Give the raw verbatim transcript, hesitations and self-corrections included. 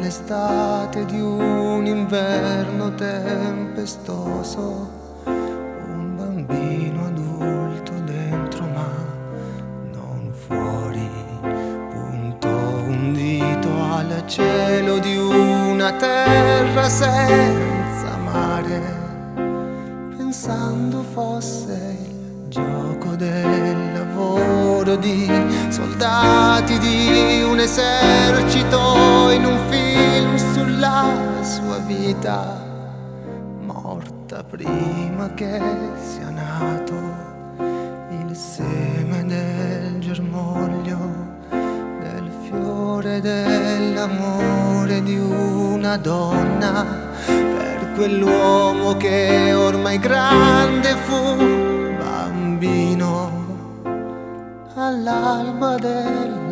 un'estate, di un inverno tempestoso, un bambino adulto dentro ma non fuori, punto un dito al cielo di una terra senza mare, pensando fosse il gioco del lavoro di soldati di un esercito in un film sulla sua vita, morta prima che sia nato il seme del germoglio, del fiore dell'amore di una donna, per quell'uomo che ormai grande fu bambino all'alba del